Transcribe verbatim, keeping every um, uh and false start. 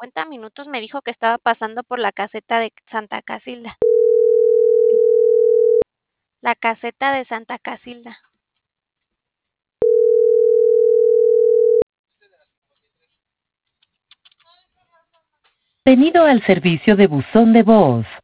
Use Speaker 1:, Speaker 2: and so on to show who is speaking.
Speaker 1: cincuenta minutos me dijo que estaba pasando por la caseta de Santa Casilda. La caseta de Santa Casilda.
Speaker 2: Bienvenido al servicio de buzón de voz.